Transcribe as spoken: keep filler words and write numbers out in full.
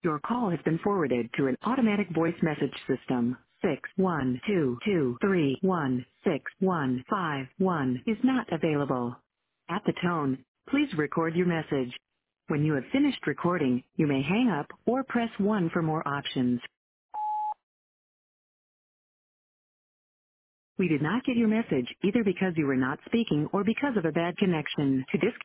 Your call has been forwarded to an automatic voice message system. Six one two two three one six one five one is not available. At the tone, please record your message. When you have finished recording, you may hang up or press one for more options. We did not get your message either because you were not speaking or because of a bad connection. To disconnect